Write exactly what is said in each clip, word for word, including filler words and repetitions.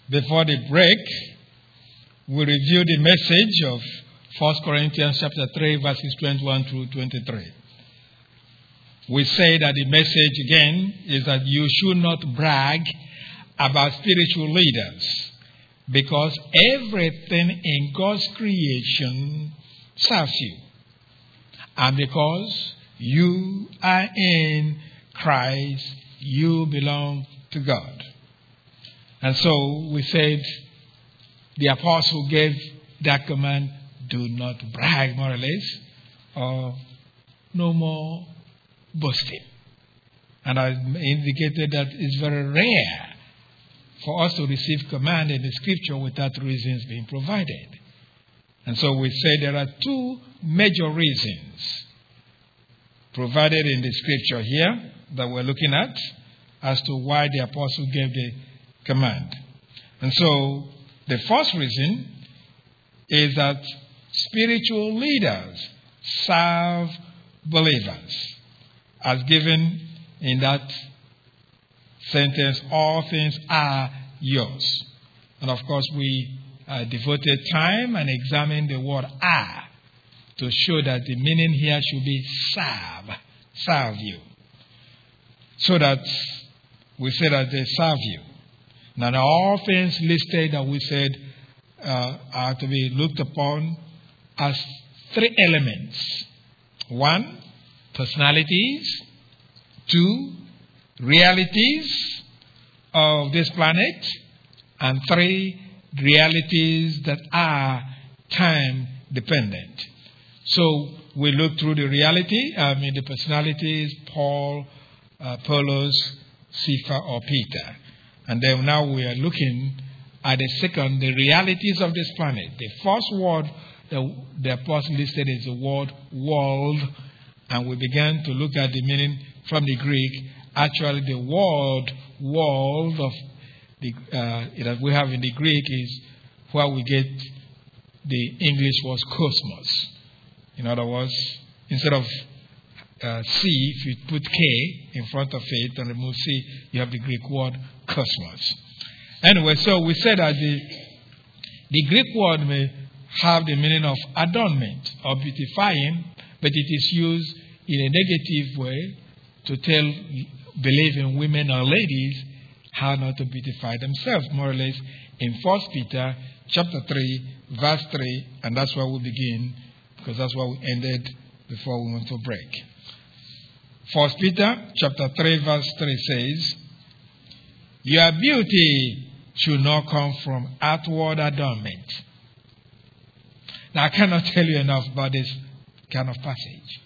Before the break, we reviewed the message of First Corinthians chapter three, verses twenty-one through twenty-three. We say that the message again is that you should not brag about spiritual leaders, because everything in God's creation serves you. And because you are in Christ, you belong to God. And so we said the apostle gave that command, do not brag, more or less, or no more boasting. And I indicated that it's very rare for us to receive command in the scripture without reasons being provided. And so we say there are two major reasons provided in the scripture here that we're looking at as to why the apostle gave the command. And so the first reason is that spiritual leaders serve believers, as given in that sentence, all things are yours. And of course, we uh, devoted time and examined the word are to show that the meaning here should be serve, serve you. So that we say that they serve you. Now, all things listed that we said uh, are to be looked upon as three elements. One, personalities. Two, realities of this planet. And three, realities that are time dependent. So we look through the reality, I mean the personalities, Paul, uh, Apollos, Cephas, or Peter. And then now we are looking at the second, the realities of this planet. The first word that the apostle listed is the word world. And we began to look at the meaning from the Greek. Actually, the word world of the uh, that we have in the Greek is where we get the English word cosmos. In other words, instead of uh, C, if you put K in front of it and remove C, you have the Greek word cosmos. Anyway, so we said that the, the Greek word may have the meaning of adornment or beautifying, but it is used in a negative way to tell believing women or ladies how not to beautify themselves, more or less in First Peter chapter three, verse three, and that's where we begin, because that's where we ended before we went to break. First Peter chapter three, verse three says, your beauty should not come from outward adornment. Now, I cannot tell you enough about this kind of passage.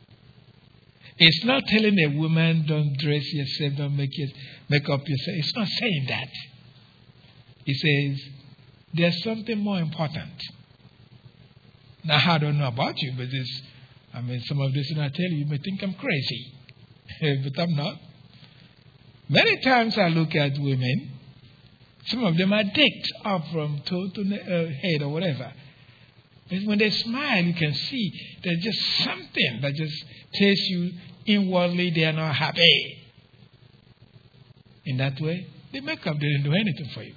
It's not telling a woman, don't dress yourself, don't make, your, make up yourself. It's not saying that. It says, there's something more important. Now, I don't know about you, but this, I mean, some of this, and I tell you, you may think I'm crazy. But I'm not. Many times I look at women, some of them are decked up from toe to uh, head or whatever. But when they smile, you can see there's just something that just tells you inwardly they are not happy. In that way, the makeup didn't do anything for you.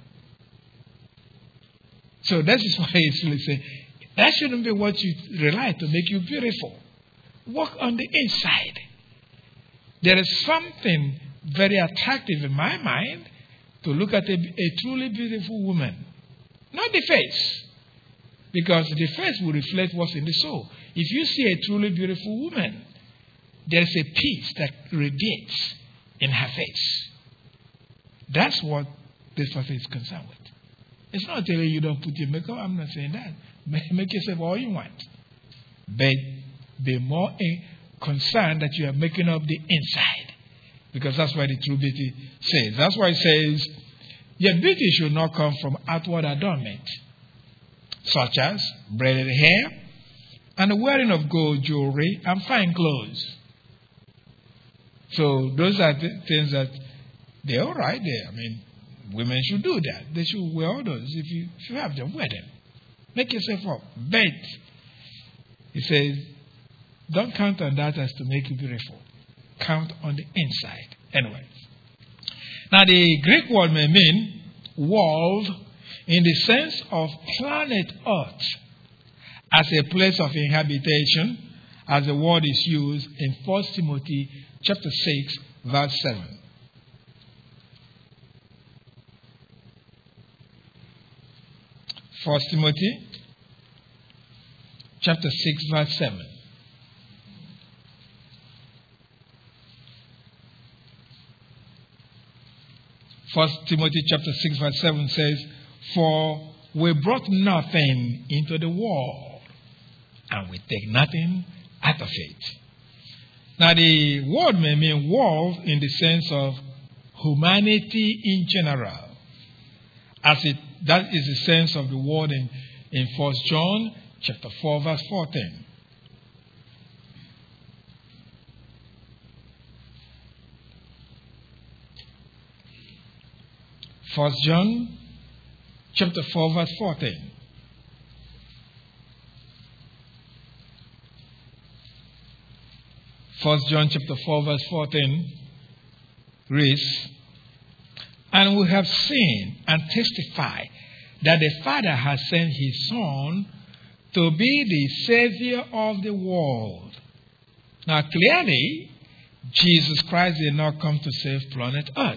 So that is why it's really saying, that shouldn't be what you rely to make you beautiful. Work on the inside. There is something very attractive in my mind to look at a, a truly beautiful woman. Not the face. Because the face will reflect what's in the soul. If you see a truly beautiful woman, there's a peace that radiates in her face. That's what this person is concerned with. It's not telling you don't put your makeup. I'm not saying that. Make yourself all you want. But be more concerned that you are making up the inside. Because that's what the true beauty says. That's why it says, your beauty should not come from outward adornment, such as braided hair and the wearing of gold jewelry and fine clothes. So those are the things that they're all right there. I mean, women should do that. They should wear all those. If you, if you have them, wear them. Make yourself up. But he says, don't count on that as to make you beautiful. Count on the inside. Anyway. Now the Greek word may mean world in the sense of planet Earth as a place of inhabitation, as the word is used in First Timothy chapter six, verse seven. First Timothy chapter six, verse seven. First Timothy chapter six, verse seven says, "For we brought nothing into the world, and we take nothing out of it." Now, the word may mean world in the sense of humanity in general, as it that is the sense of the word in, in First John chapter four, verse fourteen. First John chapter four, verse fourteen. First John chapter four, verse fourteen reads, "And we have seen and testify that the Father has sent his Son to be the Savior of the world." Now, clearly, Jesus Christ did not come to save planet Earth,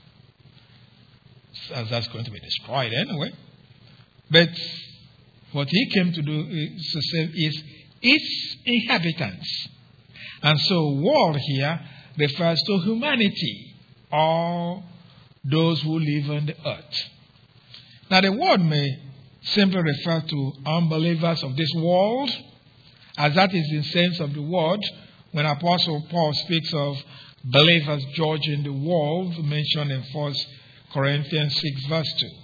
as that's going to be destroyed anyway. But what he came to do is to save is its inhabitants. And so world here refers to humanity, or those who live on the earth. Now the word may simply refer to unbelievers of this world, as that is the sense of the word when Apostle Paul speaks of believers judging the world, mentioned in First Corinthians six, verse two.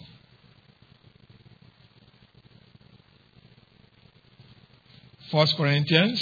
First Corinthians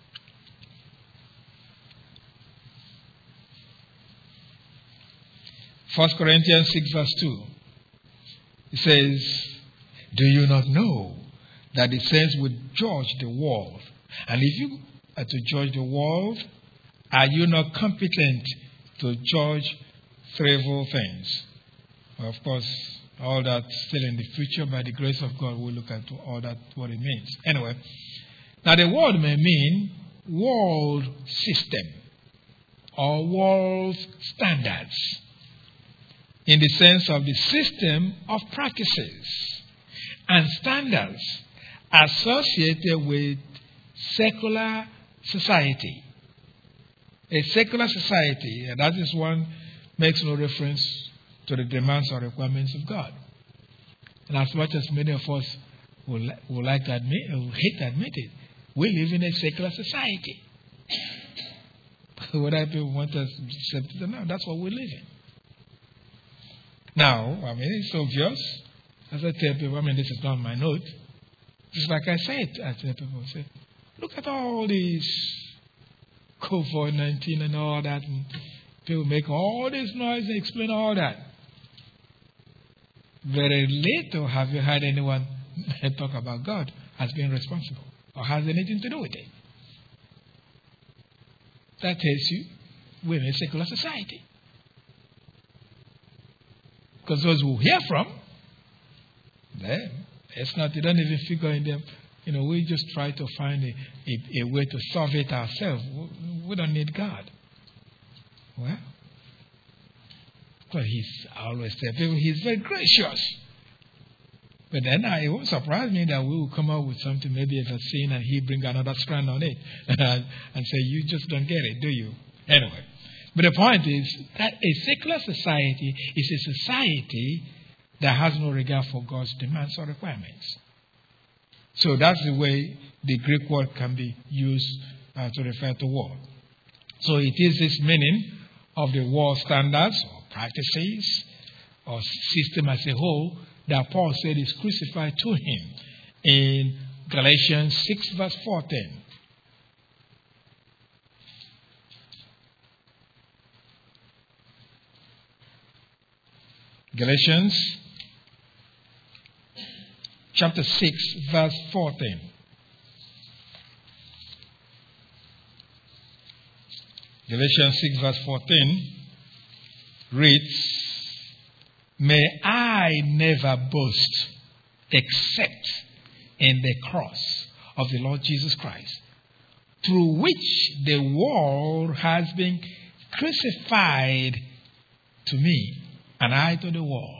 First Corinthians six, verse two. It says, "Do you not know that the saints will judge the world? And if you are to judge the world, are you not competent to judge trivial things?" Well, of course, all that still in the future. By the grace of God, we'll look at all that, what it means. Anyway, now the word may mean world system or world standards, in the sense of the system of practices and standards associated with secular society. A secular society, and that is one makes no reference to the demands or requirements of God. And as much as many of us would, would like to admit, would hate to admit it, we live in a secular society. Whether people want us to accept it or not, that's what we live in. Now, I mean, it's obvious. As I tell people, I mean, this is not my note. Just like I said, I tell people, say, look at all these COVID nineteen and all that. And people make all this noise and explain all that. Very little have you heard anyone talk about God as being responsible or has anything to do with it. That tells you we're in a secular society. Because those who hear from, them, it's not, they don't even figure in them. You know, we just try to find a, a, a way to solve it ourselves. We, we don't need God. Well, well, he's always there. People, he's very gracious. But then uh, it won't surprise me that we will come up with something, maybe if a sin, and he bring another strand on it and say, you just don't get it, do you? Anyway. But the point is that a secular society is a society that has no regard for God's demands or requirements. So that's the way the Greek word can be used uh, to refer to world. So it is this meaning of the world standards or practices or system as a whole that Paul said is crucified to him in Galatians six, verse fourteen. Galatians chapter six, verse fourteen. Galatians six, verse fourteen reads, may I never boast except in the cross of the Lord Jesus Christ, through which the world has been crucified to me, and I to the world.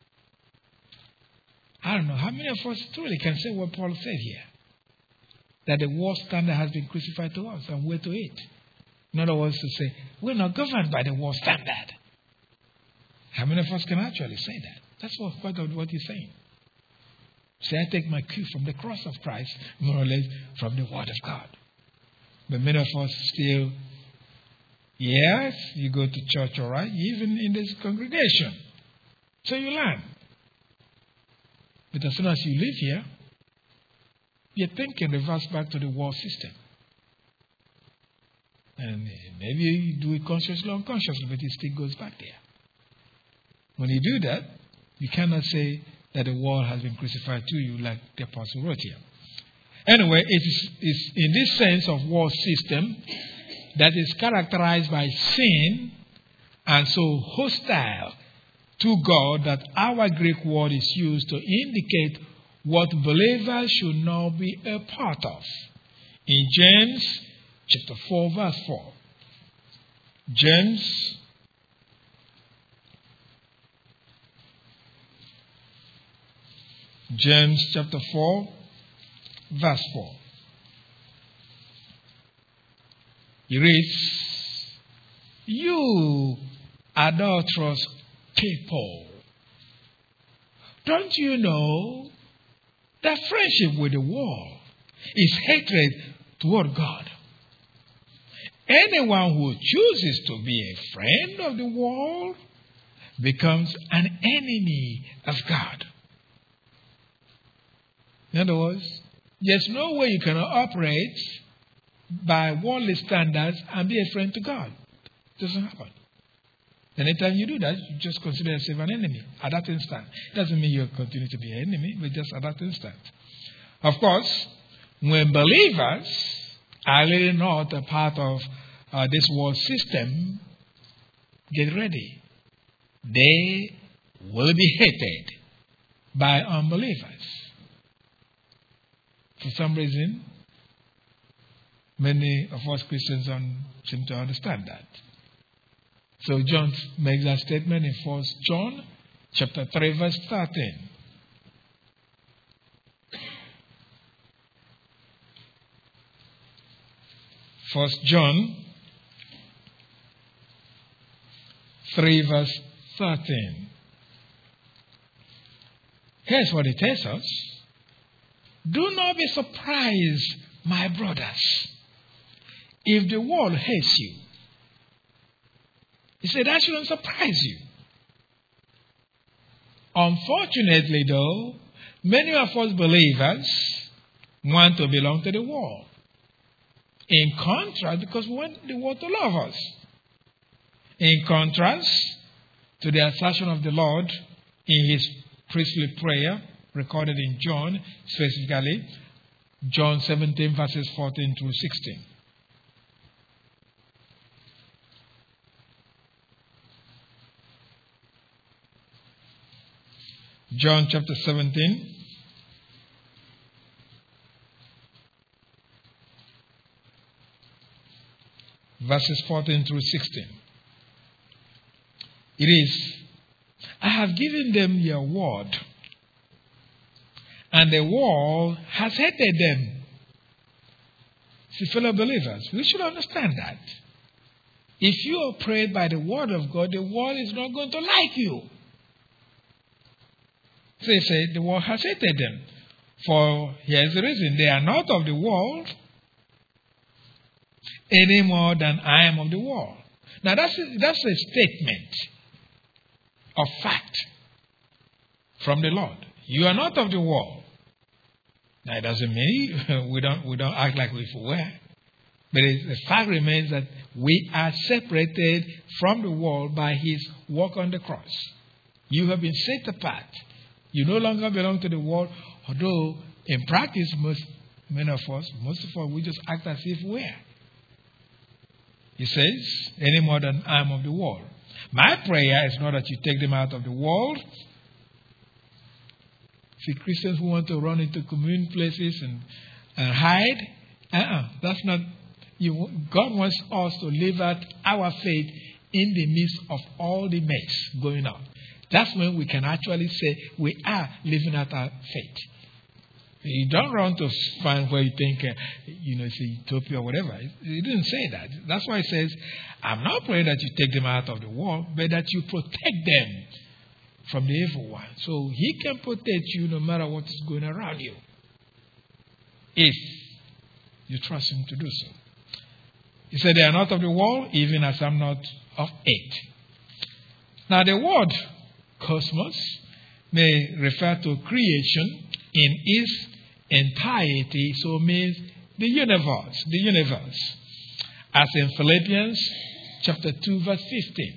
I don't know how many of us truly can say what Paul said here, that the world standard has been crucified to us and we're to it. In other words, to say, we're not governed by the world standard. How many of us can actually say that? That's what part of what he's saying. Say, I take my cue from the cross of Christ, more or less from the Word of God. But many of us still, yes, you go to church, all right, even in this congregation. So you learn. But as soon as you leave here, your thinking reverts back to the world system. And maybe you do it consciously or unconsciously, but it still goes back there. When you do that, you cannot say that the world has been crucified to you like the apostle wrote here. Anyway, it is it's in this sense of world system that is characterized by sin and so hostile to God that our Greek word is used to indicate what believers should not be a part of. In James chapter four, verse four. James James chapter four, verse four. He reads, you adulterous people, don't you know that friendship with the world is hatred toward God? Anyone who chooses to be a friend of the world becomes an enemy of God. In other words, there's no way you can operate by worldly standards and be a friend to God. It doesn't happen. Anytime you do that, you just consider yourself an enemy at that instant. It doesn't mean you continue to be an enemy, but just at that instant. Of course, when believers are really not a part of uh, this world system, get ready. They will be hated by unbelievers. For some reason, many of us Christians don't seem to understand that. So John makes that statement in First John chapter three, verse thirteen. First John three, verse thirteen. Here's what it tells us. Do not be surprised, my brothers, if the world hates you. He said, that shouldn't surprise you. Unfortunately, though, many of us believers want to belong to the world. In contrast, because we want the world to love us. In contrast to the assertion of the Lord in his priestly prayer, recorded in John, specifically, John seventeen, verses fourteen through sixteen. John chapter seventeen, verses fourteen through sixteen. It is, I have given them your word, and the world has hated them. See, fellow believers, we should understand that. If you are prayed by the word of God, the world is not going to like you. So they say the world has hated them. For here's the reason. They are not of the world any more than I am of the world. Now that's a, that's a statement of fact from the Lord. You are not of the world. Now it doesn't mean we don't we don't act like if we were. But it, the fact remains that we are separated from the world by his work on the cross. You have been set apart. You no longer belong to the world, although in practice, most many of us, most of us, we just act as if we are. He says, any more than I am of the world. My prayer is not that you take them out of the world. See, Christians who want to run into commune places and, and hide, uh-uh, that's not. You, God wants us to live out our faith in the midst of all the mess going on. That's when we can actually say we are living out our faith. You don't run to find where you think, uh, you know, it's utopia or whatever. He didn't say that. That's why he says, I'm not praying that you take them out of the world, but that you protect them from the evil one. So he can protect you no matter what is going around you, if you trust him to do so. He said, they are not of the world, even as I'm not of it. Now, the word cosmos may refer to creation in its entirety, so means the universe, the universe. As in Philippians chapter two, verse fifteen.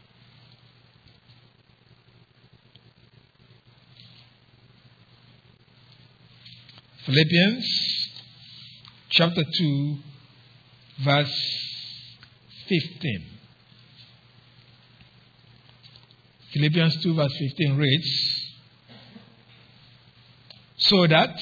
Philippians chapter two, verse fifteen. Philippians two, verse fifteen reads, so that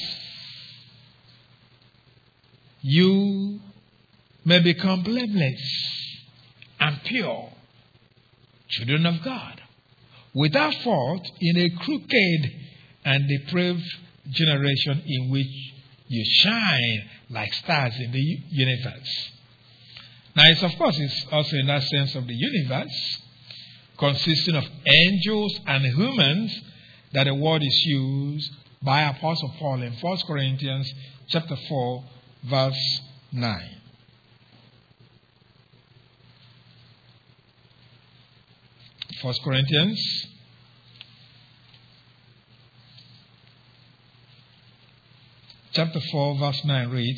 you may become blameless and pure, children of God, without fault in a crooked and depraved generation in which you shine like stars in the universe. Now, it's, of course, it's also in that sense of the universe, consisting of angels and humans, that the word is used by Apostle Paul in First Corinthians chapter four, verse nine. First Corinthians chapter four, verse nine reads,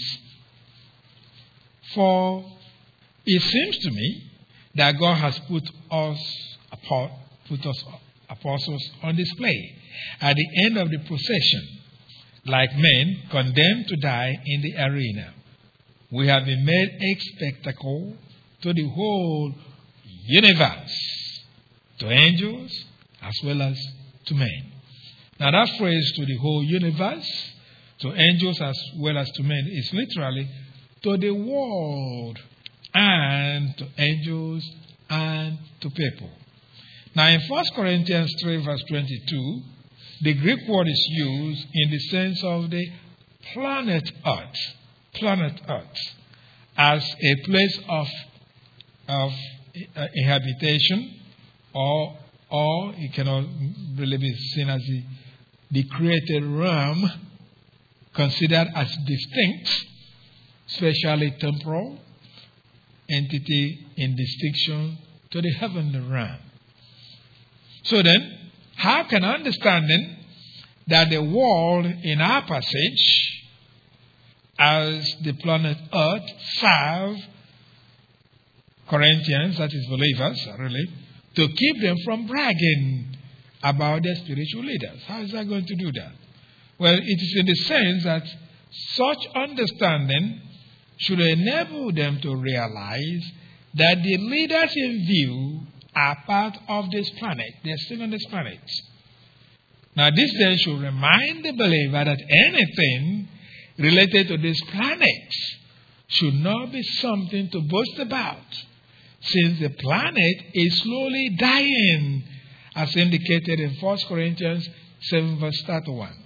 for it seems to me that God has put us apart, put us apostles on display at the end of the procession, like men condemned to die in the arena. We have been made a spectacle to the whole universe, to angels as well as to men. Now that phrase, to the whole universe, to angels as well as to men, is literally to the world and to angels and to people. Now in First Corinthians three, verse twenty-two, the Greek word is used in the sense of the planet Earth, planet Earth, as a place of, of uh, inhabitation, or, or it cannot really be seen as the, the created realm, considered as distinct, spatially temporal entity in distinction to the heavenly realm. So then, how can understanding that the world in our passage, as the planet Earth, serve Corinthians, that is believers, really, to keep them from bragging about their spiritual leaders? How is that going to do that? Well, it is in the sense that such understanding should enable them to realize that the leaders in view are part of this planet. They're still on this planet. Now, this then should remind the believer that anything related to this planet should not be something to boast about, since the planet is slowly dying, as indicated in First Corinthians seven, verse thirty-one.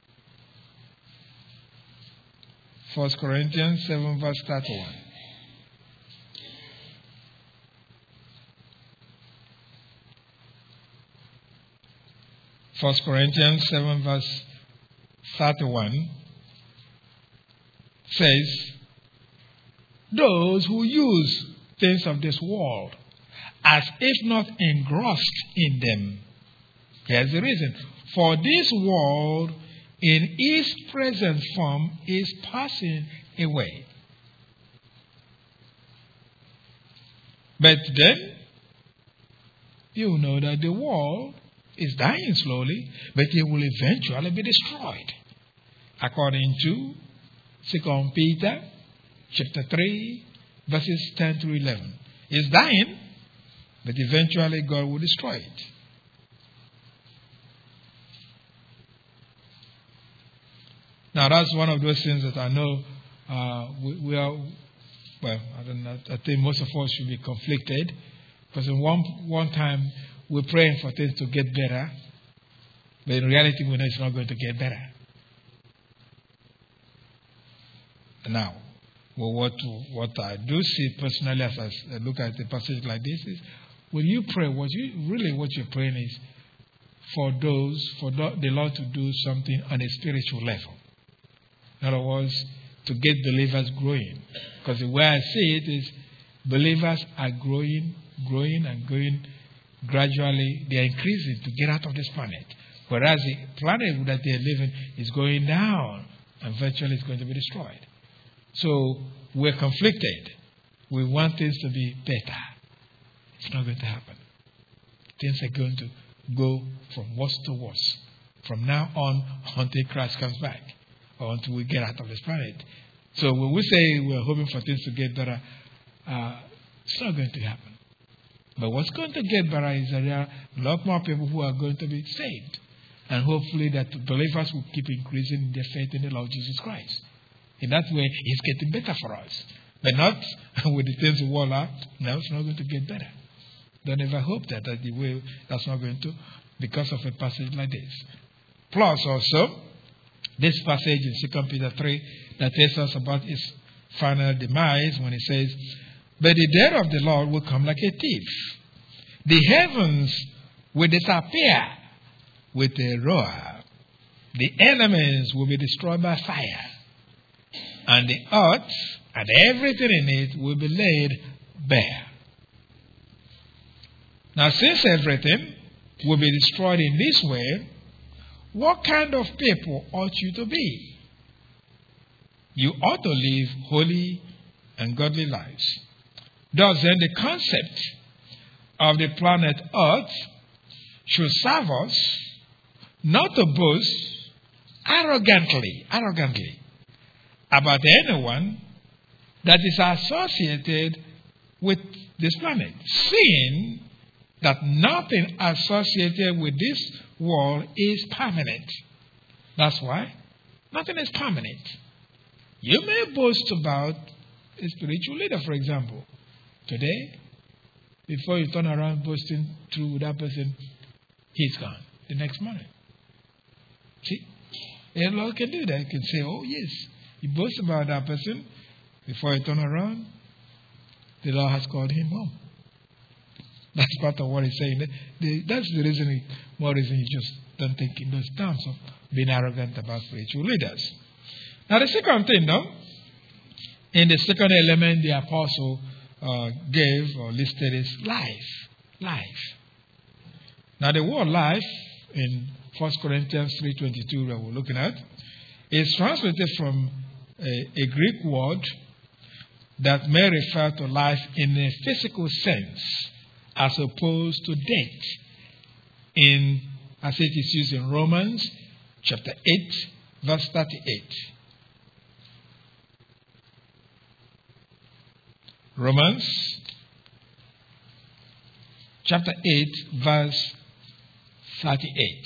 First Corinthians seven, verse thirty-one. First Corinthians seven, verse thirty-one says, those who use things of this world as if not engrossed in them. Here's the reason. For this world in its present form is passing away. But then, you know that the world is dying slowly, but it will eventually be destroyed. According to Second Peter chapter three, verses ten through eleven. It's dying, But eventually God will destroy it. Now that's one of those things that I know uh, we, we are, well, I don't know, I think most of us should be conflicted. Because in one, one time we're praying for things to get better, but in reality we know it's not going to get better. Now, well, what, what I do see personally as I look at a passage like this is, when you pray, what you really what you're praying is for those, for the Lord to do something on a spiritual level. In other words, to get believers growing. Because the way I see it is, believers are growing, growing and growing gradually. They are increasing to get out of this planet. Whereas the planet that they are living is going down and eventually it's going to be destroyed. So we're conflicted. We want things to be better. It's not going to happen. Things are going to go from worse to worse from now on until Christ comes back or until we get out of this planet. So when we say we're hoping for things to get better, uh, it's not going to happen. But what's going to get better is that there are a lot more people who are going to be saved. And hopefully that believers will keep increasing in their faith in the Lord Jesus Christ. In that way, it's getting better for us. But not with the things the world are. No, it's not going to get better. Don't ever hope that, that the way that's not going to, because of a passage like this. Plus also, this passage in Second Peter three that tells us about his final demise when he says, but the day of the Lord will come like a thief. The heavens will disappear with a roar. The elements will be destroyed by fire. And the earth and everything in it will be laid bare. Now, since everything will be destroyed in this way, what kind of people ought you to be? You ought to live holy and godly lives. Thus, then, the concept of the planet Earth should serve us not to boast arrogantly, arrogantly about anyone that is associated with this planet, seeing that nothing associated with this world is permanent. That's why nothing is permanent. You may boast about a spiritual leader, for example. Today, before you turn around boasting through that person, he's gone the next morning. See? A Lord can do that. He can say, oh yes, you boast about that person. Before you turn around, the Lord has called him home. That's part of what he's saying. That's the reason, more reason you just don't think in those terms of being arrogant about spiritual leaders. Now the second thing, though, in the second element the apostle uh, gave or listed is life. Life. Now the word life in First Corinthians three twenty-two that we're looking at is translated from a, a Greek word that may refer to life in a physical sense as opposed to death, in as it is used in Romans chapter eight, verse thirty-eight. Romans chapter eight, verse thirty-eight.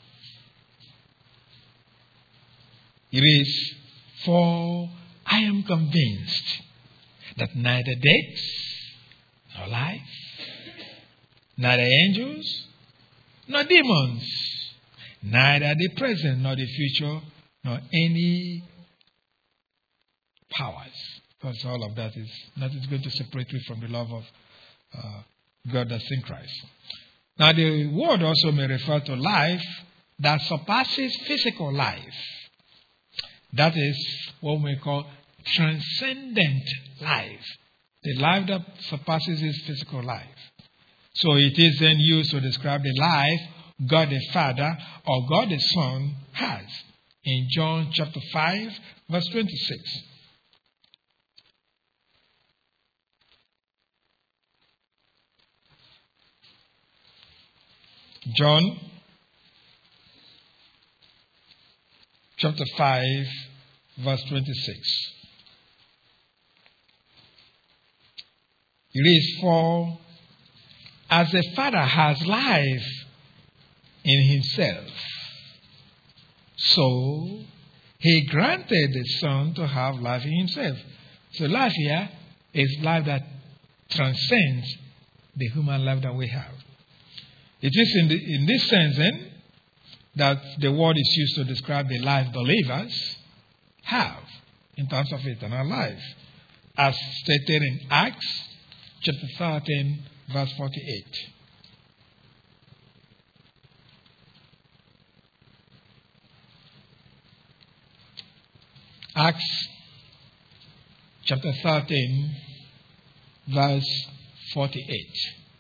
It is, for I am convinced that neither death nor life, neither angels nor demons, neither the present nor the future, nor any powers. Because all of that is nothing's going to separate me from the love of uh, God that's in Christ. Now the word also may refer to life that surpasses physical life. That is what we call transcendent life. The life that surpasses his physical life. So it is then used to describe the life God the Father or God the Son has. In John chapter five, verse twenty-six. John chapter five, verse twenty-six. It is, for as the Father has life in himself, so he granted the Son to have life in himself. So life here is life that transcends the human life that we have. It is in, the, in this sense then that the word is used to describe the life believers have in terms of eternal life, as stated in Acts chapter thirteen, verse forty-eight. Acts chapter thirteen, verse forty-eight.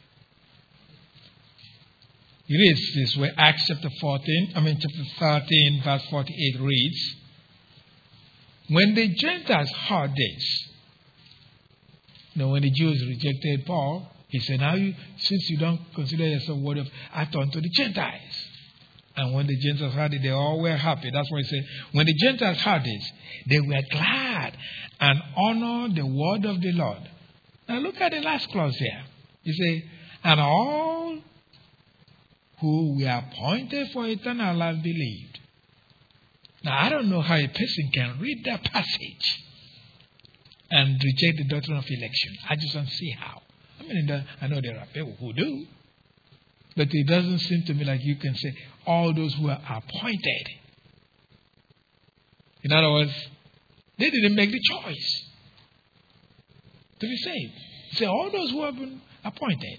It reads this way. Acts chapter fourteen, I mean chapter thirteen, verse forty-eight reads, when the Gentiles heard this, you know, when the Jews rejected Paul, he said, now you, since you don't consider yourself worthy of, I turn to the Gentiles. And when the Gentiles heard it, they all were happy. That's why he said, when the Gentiles heard this, they were glad and honored the word of the Lord. Now look at the last clause here. He said, and all who were appointed for eternal life believed. Now I don't know how a person can read that passage and reject the doctrine of election. I just don't see how. I mean, I know there are people who do. But it doesn't seem to me like you can say all those who are appointed. In other words, they didn't make the choice to be saved. Say all those who have been appointed.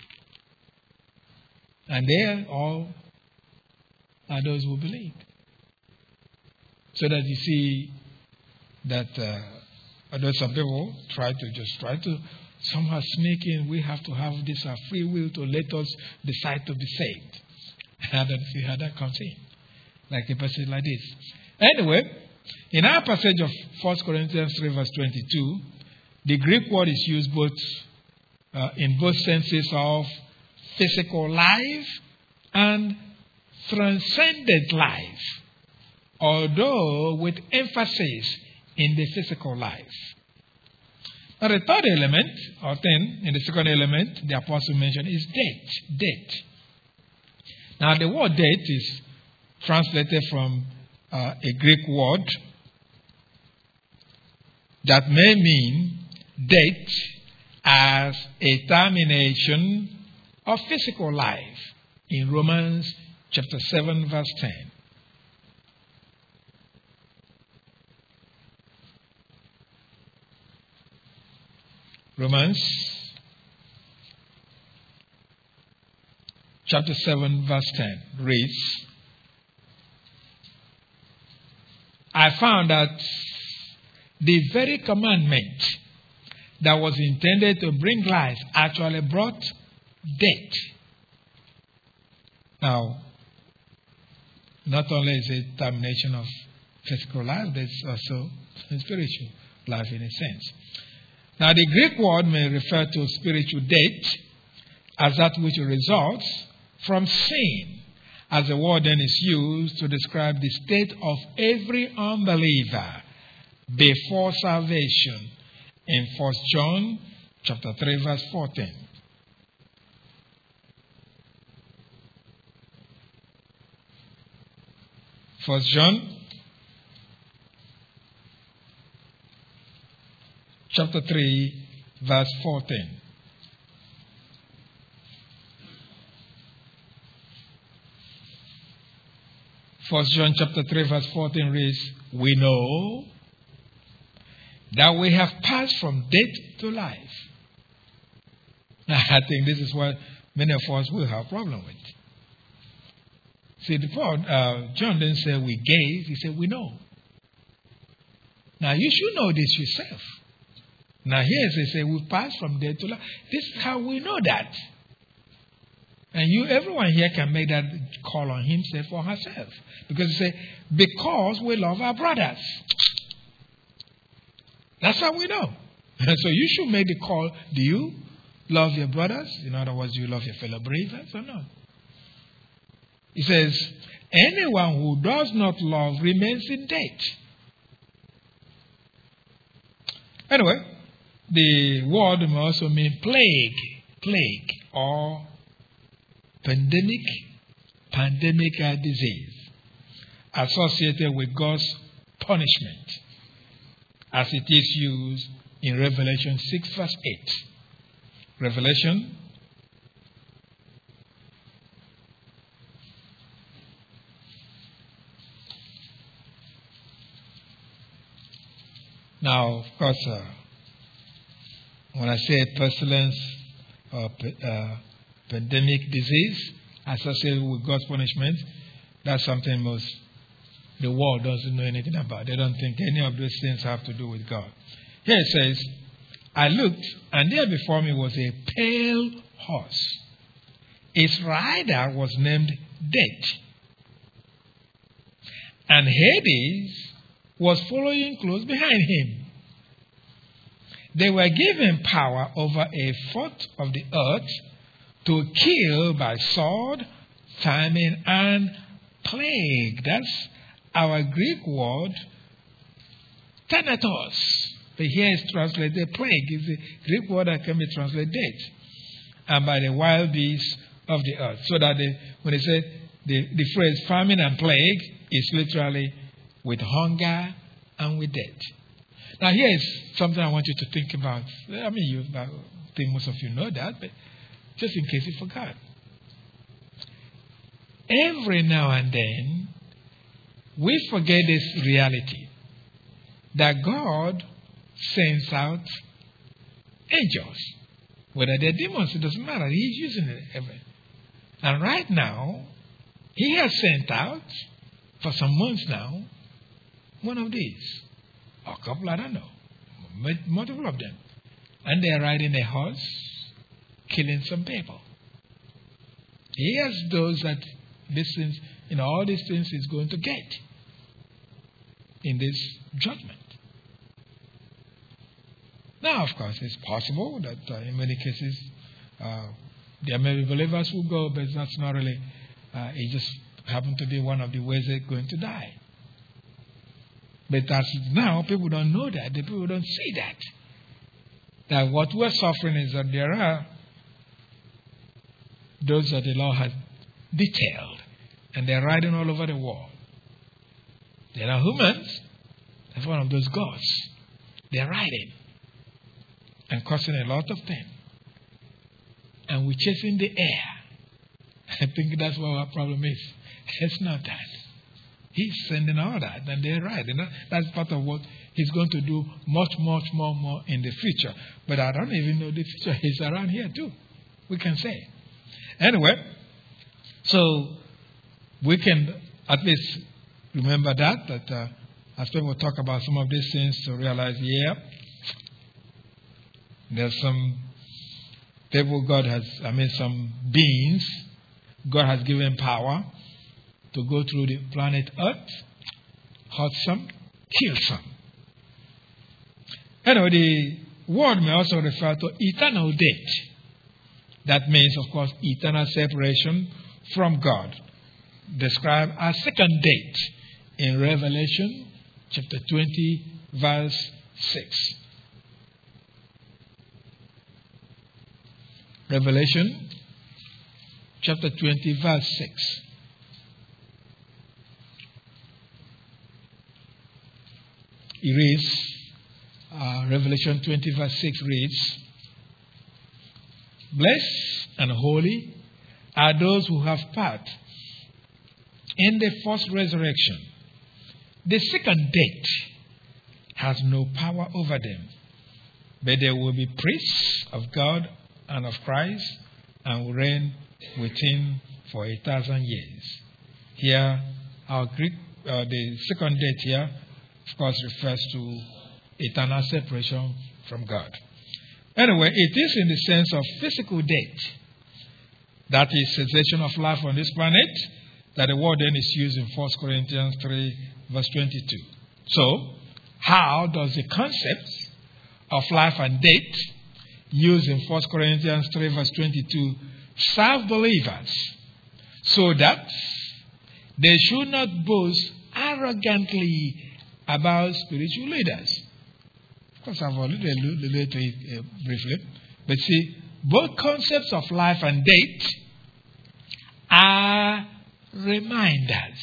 And they all are those who believed. So that you see that uh, although some people try to just try to somehow sneak in, we have to have this uh, free will to let us decide to be saved. I don't see how that comes in. Like a passage like this. Anyway, in our passage of First Corinthians three verse twenty-two, the Greek word is used both uh, in both senses of physical life and transcendent life, although with emphasis in the physical life. Now the third element, or thing, in the second element, the apostle mentioned is death. Death. Now the word death is translated from uh, a Greek word that may mean death as a termination of physical life in Romans chapter seven verse ten. Romans chapter seven verse ten reads, I found that the very commandment that was intended to bring life actually brought death. Now, not only is it termination of physical life, there's also spiritual life in a sense. Now, the Greek word may refer to spiritual death as that which results from sin, as the word then is used to describe the state of every unbeliever before salvation in First John chapter three verse fourteen. First John chapter three verse fourteen. First John chapter three verse fourteen reads, we know that we have passed from death to life. Now, I think this is what many of us will have a problem with. See, the Paul, uh, John didn't say we gaze, he said we know. Now, you should know this yourself. Now, here they say we pass from death to life. This is how we know that. And you, everyone here can make that call on himself or herself. Because they say, because we love our brothers. That's how we know. So you should make the call. Do you love your brothers? In other words, do you love your fellow believers or not? He says, anyone who does not love remains in debt. Anyway, the word may also mean plague, plague, or pandemic, pandemic disease associated with God's punishment, as it is used in Revelation six verse eight. Revelation Now, of course, uh, when I say pestilence or uh, pandemic disease associated with God's punishment, that's something most the world doesn't know anything about. They don't think any of those things have to do with God. Here it says, I looked, and there before me was a pale horse. Its rider was named Death. And Hades was following close behind him. They were given power over a fourth of the earth to kill by sword, famine, and plague. That's our Greek word, thanatos. But here is translated plague. It's a Greek word that can be translated death. And by the wild beasts of the earth. So that the, when they say the, the phrase famine and plague is literally with hunger and with death. Now here is something I want you to think about. I mean, you, I think most of you know that, but just in case you forgot. Every now and then, we forget this reality that God sends out angels. Whether they're demons, it doesn't matter. He's using it every. And right now, He has sent out, for some months now, one of these. Or a couple, I don't know. Multiple of them. And they're riding a horse, killing some people. He has those that these things, you know, all these things is going to get in this judgment. Now, of course, it's possible that uh, in many cases uh, there may be believers who go, but that's not really, uh, it just happened to be one of the ways they're going to die. But as now, people don't know that. The people don't see that. That what we're suffering is that there are those that the Lord has detailed, and they're riding all over the world. There are humans. That's one of those gods. They're riding and causing a lot of pain. And we're chasing the air. I think that's what our problem is. It's not that. He's sending all that, and they're riding. That's part of what He's going to do much, much more, more in the future. But I don't even know the future. He's around here too. We can say. Anyway, so we can at least remember that, that uh, as people talk about some of these things, to realize, yeah, there's some people God has, I mean, some beings God has given power to go through the planet Earth, hurt some, kill some. Anyway, the word may also refer to eternal death. That means, of course, eternal separation from God. Described as second death in Revelation chapter twenty, verse six. Revelation chapter twenty, verse six. It reads, uh, Revelation twenty, verse six reads, blessed and holy are those who have part in the first resurrection. The second death has no power over them, but they will be priests of God and of Christ and will reign with Him for a thousand years. Here, our Greek, uh, the second death here, of course, refers to eternal separation from God. Anyway, it is in the sense of physical death, that is cessation of life on this planet, that the word then is used in First Corinthians three, verse twenty-two. So, how does the concept of life and death used in First Corinthians three, verse twenty-two serve believers so that they should not boast arrogantly about spiritual leaders? Of course, I've already alluded to it uh, briefly. But see, both concepts of life and death are reminders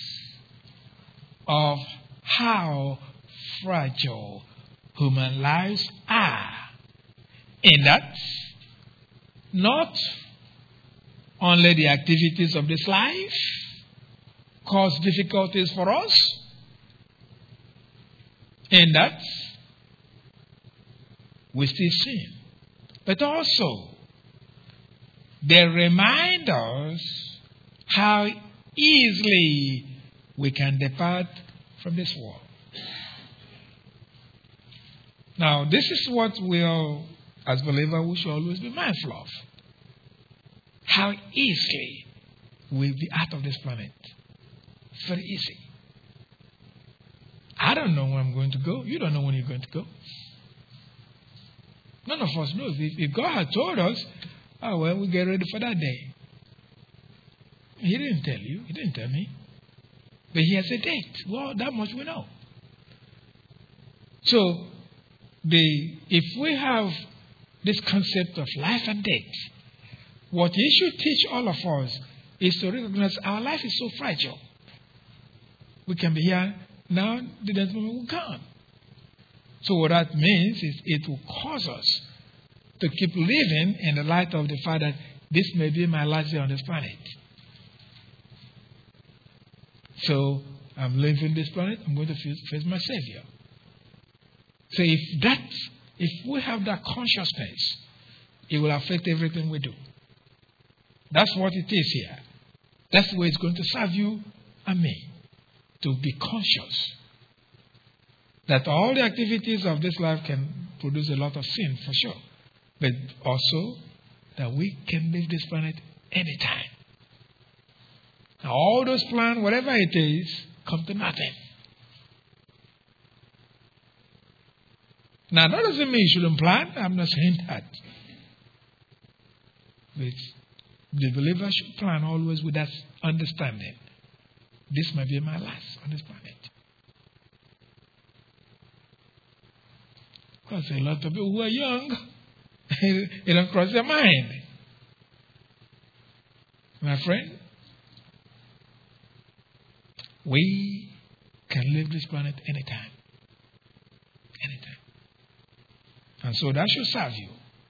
of how fragile human lives are. In that, not only the activities of this life cause difficulties for us, in that we still sin, but also they remind us how easily we can depart from this world. Now, this is what we are, as believers, we should always be mindful of. How easily we'll be out of this planet. It's very easy. I don't know where I'm going to go. You don't know when you're going to go. None of us knows. If, if God had told us, oh, well, we get ready for that day. He didn't tell you. He didn't tell me. But he has a date. Well, that much we know. So, the if we have this concept of life and death, what it should teach all of us is to recognize our life is so fragile. We can be here now, the next moment will come. So what that means is it will cause us to keep living in the light of the fact that this may be my last day on this planet. So I'm leaving this planet, I'm going to face my Savior. So if that, if we have that consciousness, it will affect everything we do. That's what it is here. That's the way it's going to serve you and me. To be conscious that all the activities of this life can produce a lot of sin, for sure. But also that we can leave this planet anytime. Now, all those plans, whatever it is, come to nothing. Now, that doesn't mean you shouldn't plan. I'm not saying that. But the believer should plan always with that understanding. This may be my last on this planet. Because a lot of people who are young, it don't cross their mind. My friend, we can leave this planet anytime. Anytime. And so that should serve you.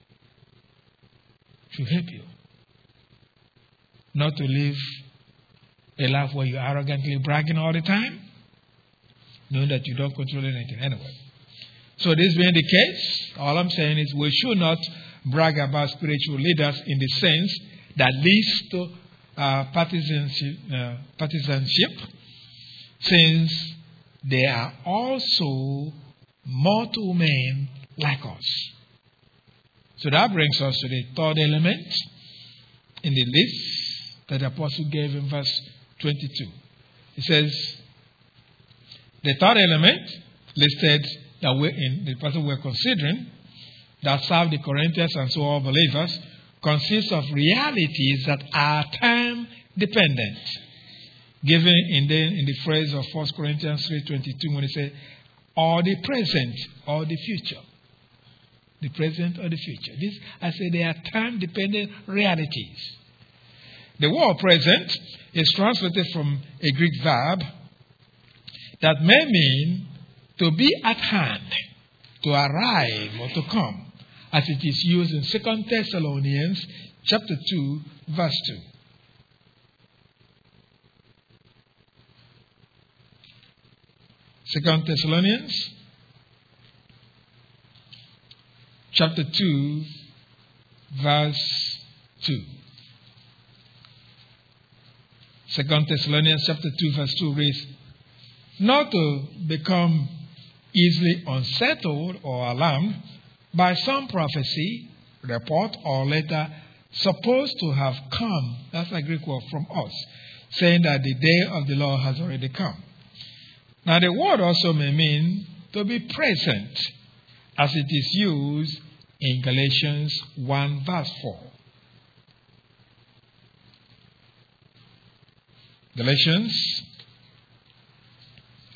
Should help you. Not to live a life where you're arrogantly bragging all the time, knowing that you don't control anything anyway. So this being the case, all I'm saying is we should not brag about spiritual leaders in the sense that leads to uh, partisanship, uh, partisanship, since they are also mortal men like us. So that brings us to the third element in the list that the apostle gave in verse twenty-two. It says, the third element listed that we're in the person we're considering that serve the Corinthians and so all believers consists of realities that are time dependent. Given in the in the phrase of First Corinthians three twenty-two when it says, or the present or the future. The present or the future. This, I say, they are time dependent realities. The word present is translated from a Greek verb that may mean to be at hand, to arrive or to come, as it is used in Second Thessalonians chapter two, verse two. Second Thessalonians chapter two, verse two. Second Thessalonians chapter two, verse two reads, not to become easily unsettled or alarmed by some prophecy, report, or letter supposed to have come, that's a Greek word, from us, saying that the day of the Lord has already come. Now the word also may mean to be present, as it is used in Galatians one, verse four. Galatians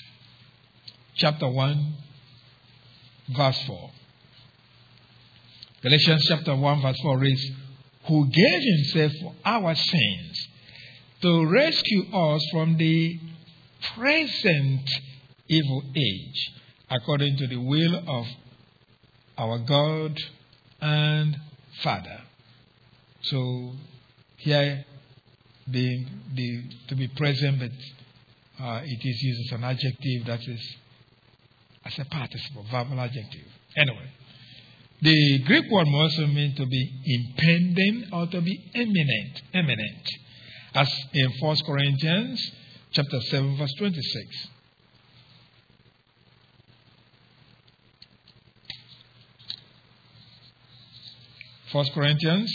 chapter one, verse four. Galatians chapter one verse four reads, who gave himself for our sins to rescue us from the present evil age, according to the will of our God and Father. So here, the, the, to be present, but uh, it is used as an adjective, that is, as a participle, verbal adjective. Anyway, the Greek word may also mean to be impending or to be imminent, imminent, as in First Corinthians chapter seven, verse twenty-six. First Corinthians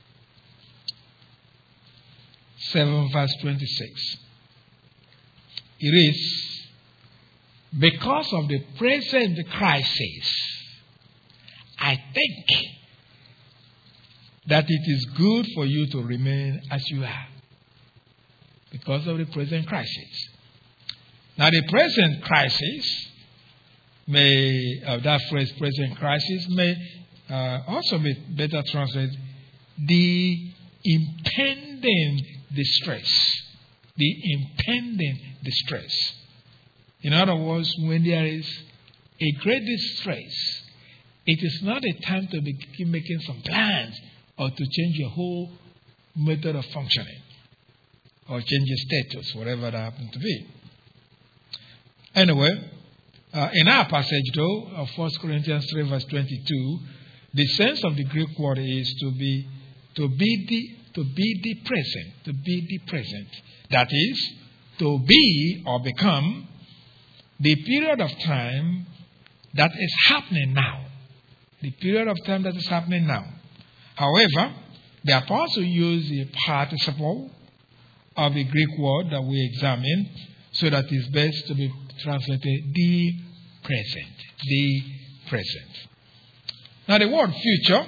seven, verse twenty-six. It is because of the present crisis, I think that it is good for you to remain as you are. Because of the present crisis. Now, the present crisis may, uh, that phrase, present crisis, may uh, also be better translated, the impending distress. The impending distress. In other words, when there is a great distress, it is not a time to begin making some plans or to change your whole method of functioning or change your status, whatever that happens to be. Anyway, uh, in our passage, though, of First Corinthians three, verse twenty-two, the sense of the Greek word is to be to be the to be the present, to be the present. That is, to be or become the period of time that is happening now. The period of time that is happening now. However, the apostle used the participle of the Greek word that we examine so that it's best to be translated the present. The present. Now the word future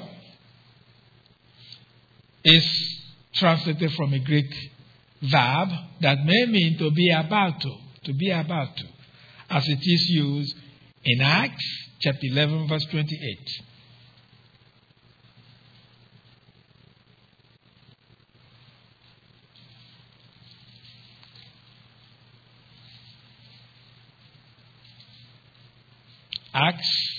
is translated from a Greek verb that may mean to be about to. To be about to. As it is used in Acts chapter eleven, verse twenty-eight. Acts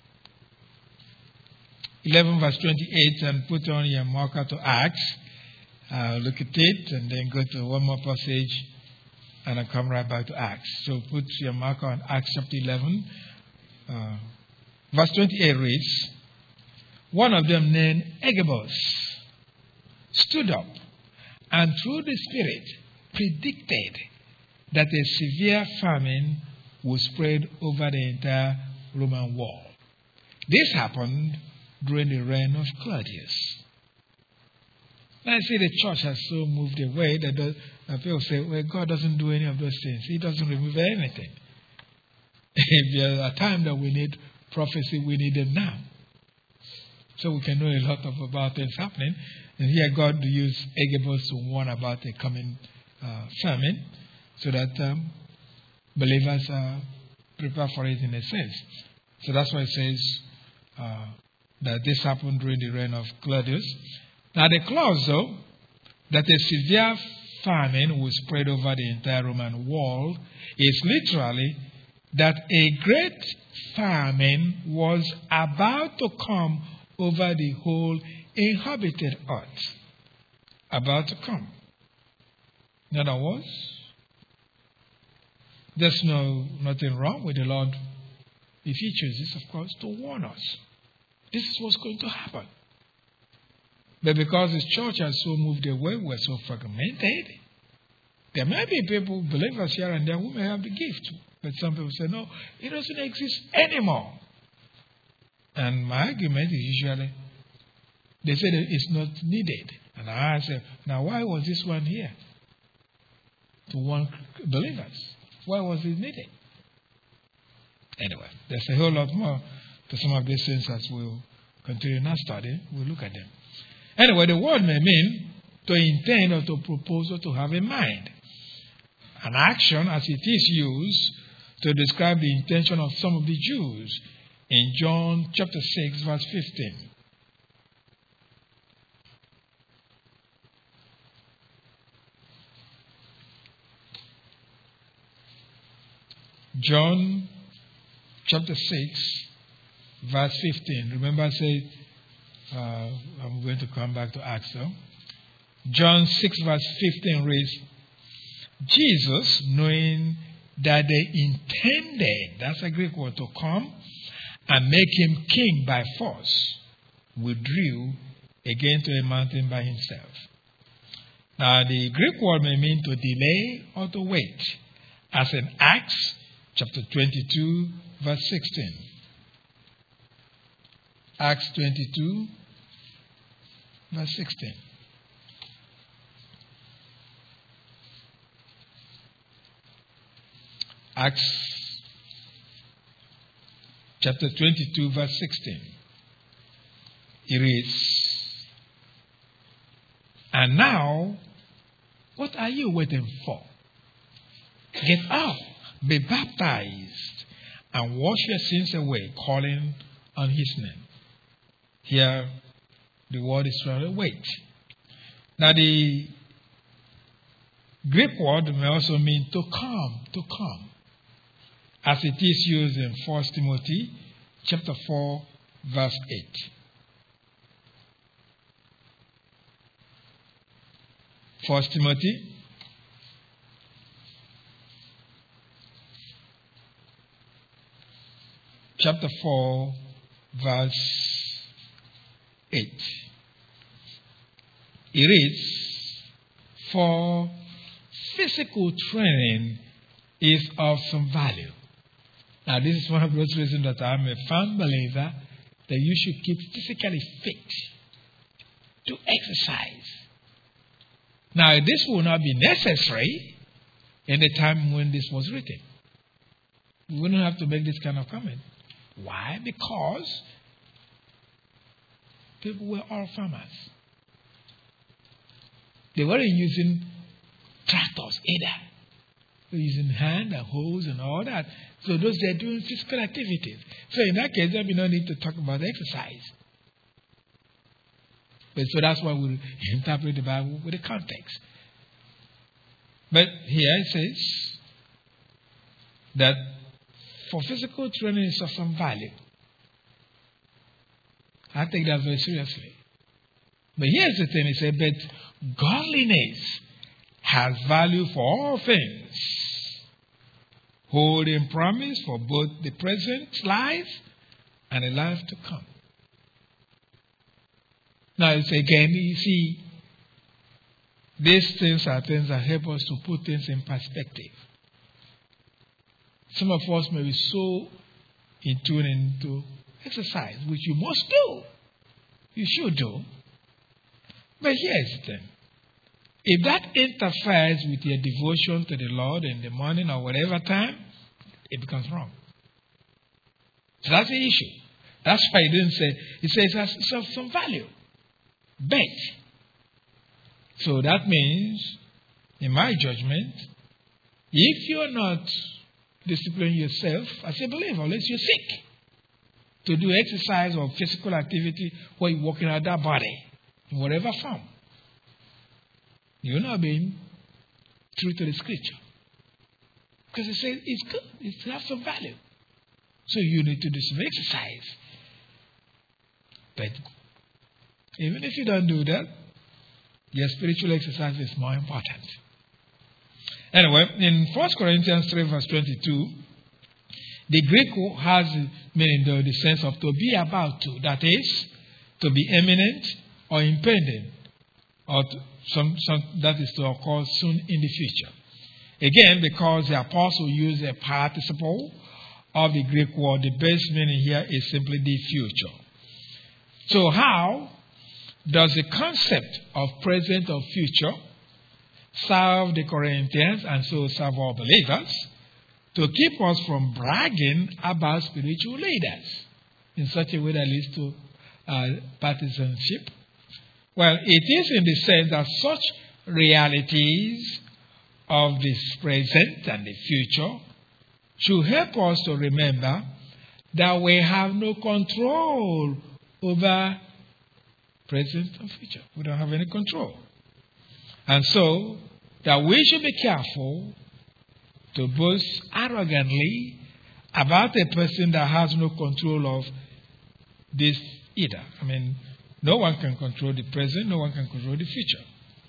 eleven, verse twenty-eight, and put on your marker to Acts. Uh, look at it, and then go to one more passage, and I'll come right back to Acts. So put your marker on Acts chapter eleven. Uh, verse twenty-eight reads, one of them named Agabus stood up and through the Spirit predicted that a severe famine would spread over the entire Roman world. This happened during the reign of Claudius. Now I see the church has so moved away that, the, that people say, well, God doesn't do any of those things. He doesn't remove anything. If there's a time that we need prophecy, we need it now. So we can know a lot of about things happening. And here God used Agabus to warn about a coming uh, famine so that um, believers uh, prepare for it in a sense. So that's why it says uh, that this happened during the reign of Claudius. Now the clause, though, that a severe famine will spread over the entire Roman world is literally that a great famine was about to come over the whole inhabited earth. About to come. In other words, there's no nothing wrong with the Lord if He chooses, of course, to warn us. This is what's going to happen. But because His church has so moved away, we're so fragmented, there may be people, believers here and there, who may have the gift. But some people say, no, it doesn't exist anymore. And my argument is usually, they say that it's not needed. And I say, now why was this one here? To warn believers. Why was it needed? Anyway, there's a whole lot more to some of these things as we'll continue in our study. We'll look at them. Anyway, the word may mean to intend or to propose or to have in mind. An action as it is used to describe the intention of some of the Jews in John chapter six, verse fifteen. John chapter six, verse fifteen. Remember I said, uh, I'm going to come back to Acts though. John six, verse fifteen reads, Jesus, knowing that they intended, that's a Greek word, to come and make him king by force, withdrew again to a mountain by himself. Now, the Greek word may mean to delay or to wait, as in Acts chapter twenty-two, verse sixteen. Acts twenty-two, verse sixteen. Acts chapter twenty-two, verse sixteen. It reads, and now, what are you waiting for? Get up, be baptized, and wash your sins away, calling on his name. Here, the word is trying to wait. Now, the Greek word may also mean to come, to come, as it is used in First Timothy chapter four, verse eight. First Timothy chapter four, verse eight. It reads, for physical training is of some value. Now, this is one of those reasons that I'm a firm believer that you should keep physically fit to exercise. Now, this will not be necessary in the time when this was written. We wouldn't have to make this kind of comment. Why? Because people were all farmers. They weren't using tractors either. They were using hand and hoes and all that. So those they're doing physical activities. So in that case, there be no need to talk about exercise. But so that's why we interpret the Bible with the context. But here it says that for physical training is of some value. I take that very seriously. But here's the thing, he said, but godliness has value for all things, holding promise for both the present life and the life to come. Now, it's again, you see, these things are things that help us to put things in perspective. Some of us may be so in tune into exercise, which you must do. You should do. But here's the thing. If that interferes with your devotion to the Lord in the morning or whatever time, it becomes wrong. So that's the issue. That's why he didn't say, he says it has some, some value. Bet. So that means, in my judgment, if you're not disciplining yourself as a believer, unless you're sick, to do exercise or physical activity where you're working out that body in whatever form, you're not being true to the scripture. Because it says it's good, it has some value. So you need to do some exercise. But even if you don't do that, your spiritual exercise is more important. Anyway, in First Corinthians three, verse twenty-two, the Greek has meaning the, the sense of to be about to, that is, to be imminent or impending, or to, some, some, that is to occur soon in the future. Again, because the apostle used a participle of the Greek word, the best meaning here is simply the future. So how does the concept of present or future serve the Corinthians and so serve all believers to keep us from bragging about spiritual leaders in such a way that leads to uh, partisanship? Well, it is in the sense that such realities of this present and the future should help us to remember that we have no control over present and future. We don't have any control. And so, that we should be careful to boast arrogantly about a person that has no control of this either. I mean, no one can control the present, no one can control the future.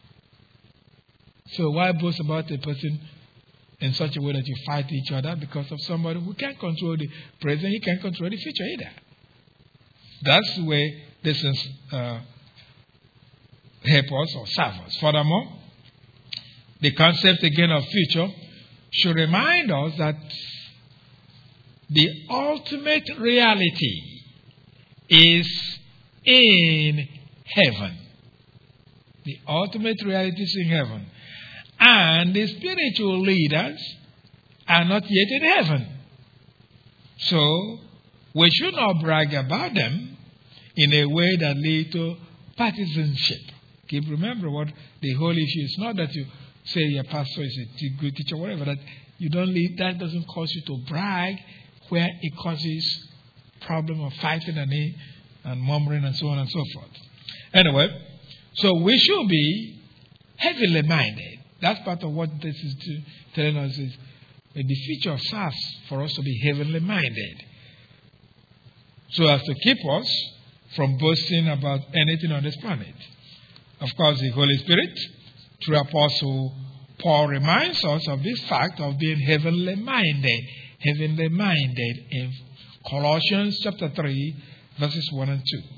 So why boast about a person in such a way that you fight each other because of somebody who can't control the present, he can't control the future either? That's the way this is uh, help us or serve us. Furthermore, the concept again of future should remind us that the ultimate reality is in heaven. The ultimate reality is in heaven. And the spiritual leaders are not yet in heaven. So, we should not brag about them in a way that leads to partisanship. Keep remember what the whole issue is. Not that you say your pastor is a good teacher, whatever. That you don't lead, that doesn't cause you to brag, where it causes problem of fighting and, and murmuring and so on and so forth. Anyway, so we should be heavenly minded. That's part of what this is to, telling us is in the future serves for us to be heavenly minded, so as to keep us from boasting about anything on this planet. Of course, the Holy Spirit, through Apostle Paul, reminds us of this fact of being heavenly minded. Heavenly minded in Colossians chapter three, verses one and two.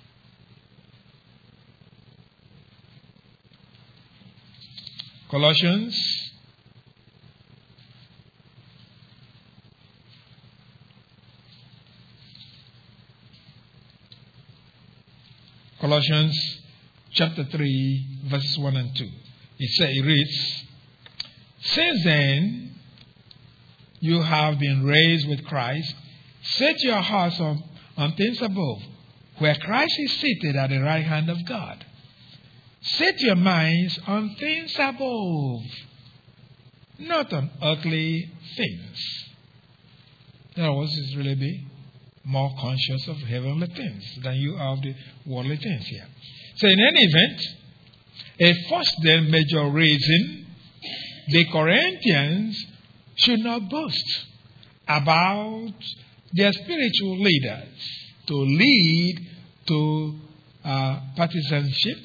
Colossians Colossians chapter three, verses one and two. It says, it reads, "Since then you have been raised with Christ, set your hearts on, on things above, where Christ is seated at the right hand of God. Set your minds on things above, not on earthly things." In other words, is really be more conscious of heavenly things than you are of the worldly things here. So in any event, a first then major reason the Corinthians should not boast about their spiritual leaders to lead to uh, partisanship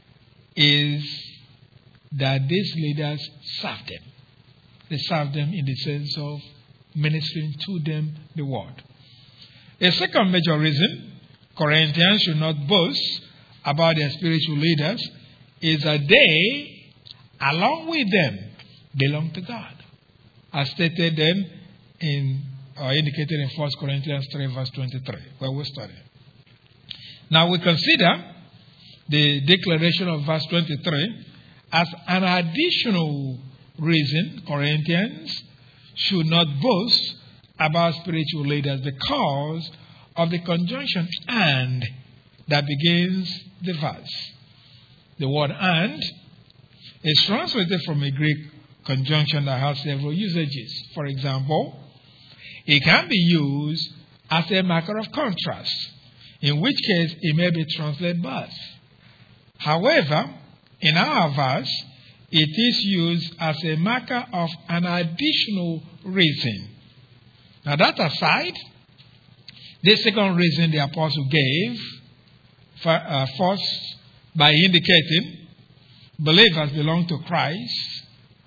is that these leaders serve them. They serve them in the sense of ministering to them the word. A second major reason Corinthians should not boast about their spiritual leaders is that they, along with them, belong to God, as stated then in or indicated in First Corinthians three, verse twenty-three, where we study. Now we consider the declaration of verse twenty-three as an additional reason Corinthians should not boast about spiritual leaders, because of the conjunction "and" that begins the verse. The word "and" is translated from a Greek conjunction that has several usages. For example, it can be used as a marker of contrast, in which case it may be translated "but." However, in our verse, it is used as a marker of an additional reason. Now, that aside, the second reason the apostle gave, for, uh, first by indicating believers belong to Christ,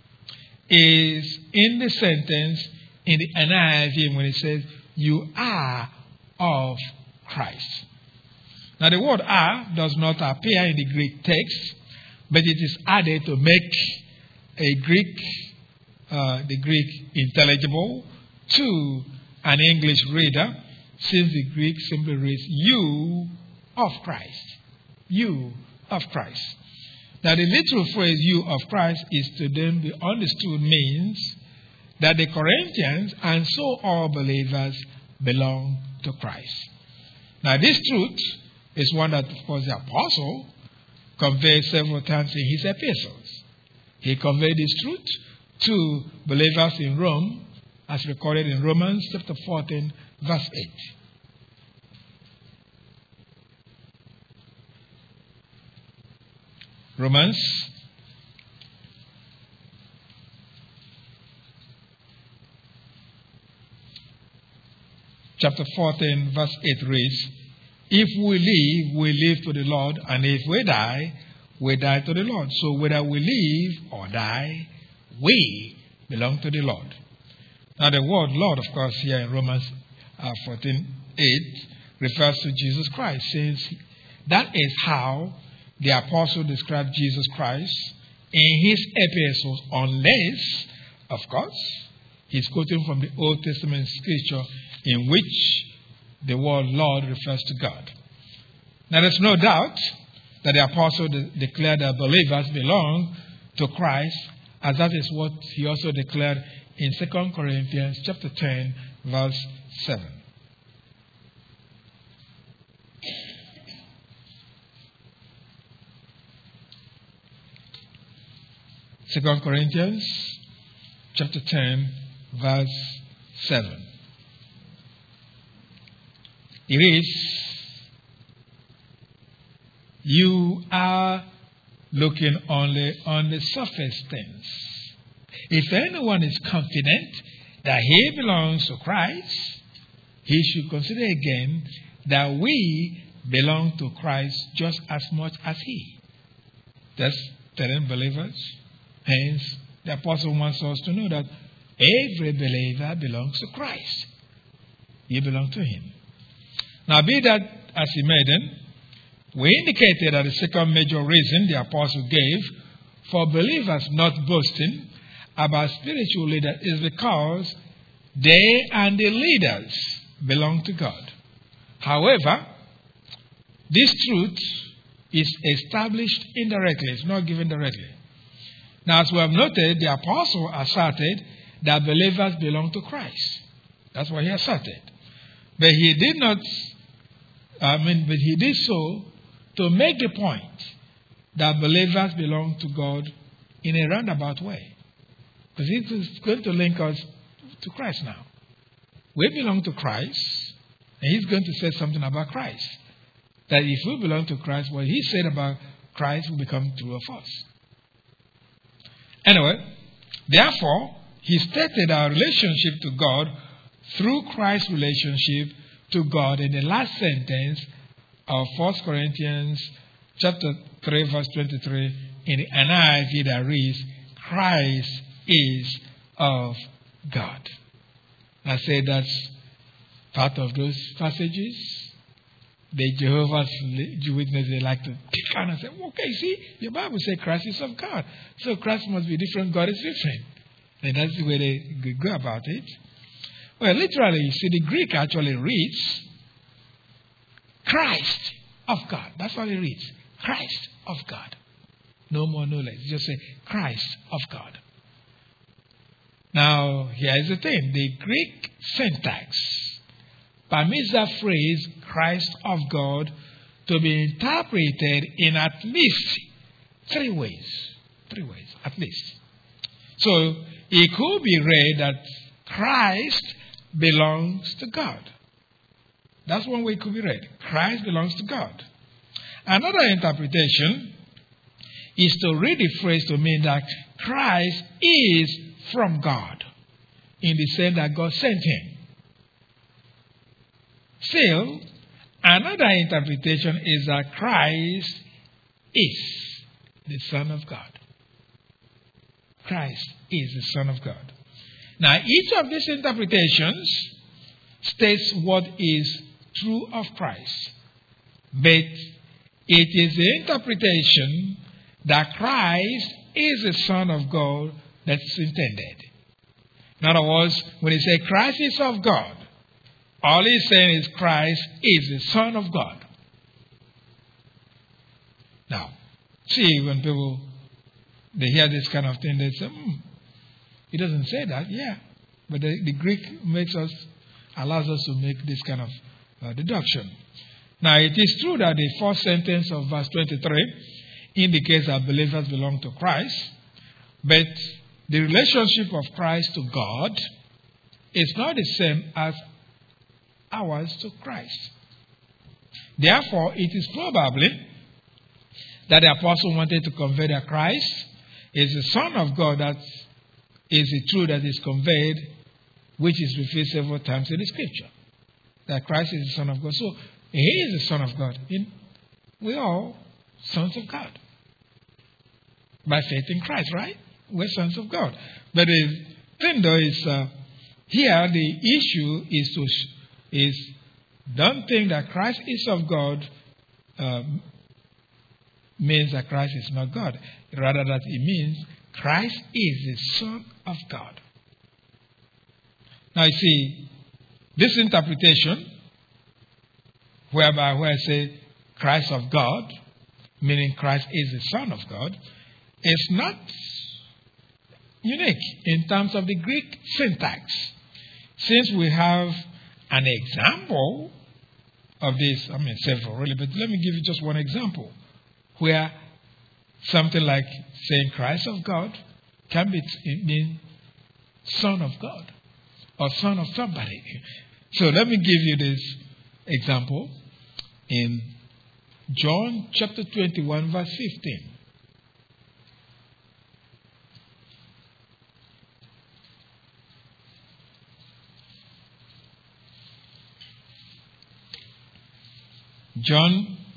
is in the sentence in the N I V when it says, "You are of Christ." Now, the word "are" does not appear in the Greek text, but it is added to make a Greek, uh, the Greek intelligible to an English reader, since the Greek simply reads "you of Christ." You of Christ. Now, the literal phrase "you of Christ" is to them be understood means that the Corinthians and so all believers belong to Christ. Now, this truth is one that, of course, the apostle conveyed several times in his epistles. He conveyed this truth to believers in Rome, as recorded in Romans chapter fourteen, verse eight. Romans chapter fourteen, verse eight reads, if we live, we live to the Lord, and if we die, we die to the Lord. So whether we live or die, we belong to the Lord. Now the word Lord, of course, here in Romans uh, fourteen eight refers to Jesus Christ, since that is how the apostle described Jesus Christ in his epistles, unless, of course, he's quoting from the Old Testament scripture in which the word Lord refers to God. Now there's no doubt that the apostle de- declared that believers belong to Christ, as that is what he also declared in Second Corinthians chapter ten, verse seven. Second Corinthians chapter ten, verse seven. It is, you are looking only on the surface things. If anyone is confident that he belongs to Christ, he should consider again that we belong to Christ just as much as he. That's telling believers. Hence, the apostle wants us to know that every believer belongs to Christ. You belong to him. Now, be that as he may then, we indicated that the second major reason the apostle gave for believers not boasting about spiritual leaders is because they and the leaders belong to God. However, this truth is established indirectly. It's not given directly. Now, as we have noted, the apostle asserted that believers belong to Christ. That's what he asserted. But he did not, I mean, but he did so to make the point that believers belong to God in a roundabout way. Because he's going to link us to Christ now. We belong to Christ, and he's going to say something about Christ. That if we belong to Christ, what he said about Christ will become true of us. Anyway, therefore, he stated our relationship to God through Christ's relationship to God in the last sentence of First Corinthians chapter three, verse twenty-three, in the N I V that reads, Christ is of God. I say that's part of those passages. The Jehovah's Witnesses, they like to pick on and say, okay, see, your Bible says Christ is of God. So Christ must be different, God is different. And that's the way they go about it. Well, literally, you see, the Greek actually reads, Christ of God. That's what it reads. Christ of God. No more, no less. Just say, Christ of God. Now, here's the thing. The Greek syntax permits that phrase, Christ of God, to be interpreted in at least three ways. Three ways, at least. So, it could be read that Christ belongs to God. That's one way it could be read. Christ belongs to God. Another interpretation is to read the phrase to mean that Christ is from God, in the sense that God sent him. Still, another interpretation is that Christ is the Son of God. Christ is the Son of God. Now, each of these interpretations states what is true of Christ. But it is the interpretation that Christ is the Son of God that's intended. In other words, when he says Christ is of God, all he's saying is Christ is the Son of God. Now, see, when people, they hear this kind of thing, they say, hmm, he doesn't say that. Yeah. But the, the Greek makes us, allows us to make this kind of uh, deduction. Now, it is true that the first sentence of verse twenty-three indicates that believers belong to Christ, but the relationship of Christ to God is not the same as ours to Christ. Therefore, it is probably that the apostle wanted to convey that Christ is the Son of God. That is the truth that is conveyed, which is repeated several times in the Scripture. that Christ is the Son of God. So he is the Son of God. In, we are all sons of God. By faith in Christ, right? We're sons of God. But the thing though is, uh, here the issue is to is don't think that Christ is of God um, means that Christ is not God. Rather that it means Christ is the Son of God. Now you see, this interpretation, whereby where I say Christ of God, meaning Christ is the Son of God, is not unique in terms of the Greek syntax. Since we have an example of this, I mean several really, but let me give you just one example where something like saying Christ of God can be mean Son of God or Son of somebody. So let me give you this example in John chapter twenty-one verse fifteen. John